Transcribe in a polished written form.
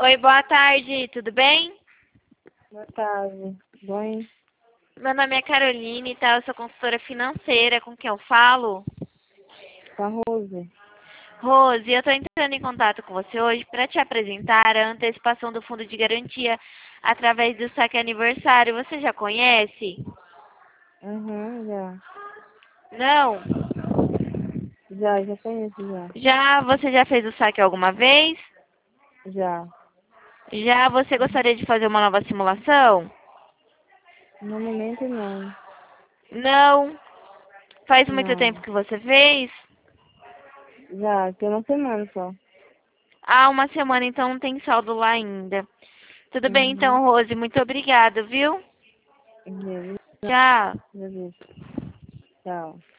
Oi, boa tarde, tudo bem? Boa tarde. Bom, Meu nome é Caroline, tá? Eu sou consultora financeira, com quem eu falo? com a Rose. Rose, eu tô entrando em contato com você hoje para te apresentar a antecipação do fundo de garantia através do saque aniversário. Você já conhece? Já. Não? Já conheço, já. Você já fez o saque alguma vez? Já. Já você gostaria de fazer uma nova simulação? No momento, não. Não? Faz muito tempo Não. que você fez? Já, tem uma semana só. Há uma semana, então não tem saldo lá ainda. Tudo bem, Uhum. então, Rose. Muito obrigada, viu? Beleza. Tchau. Beleza. Tchau.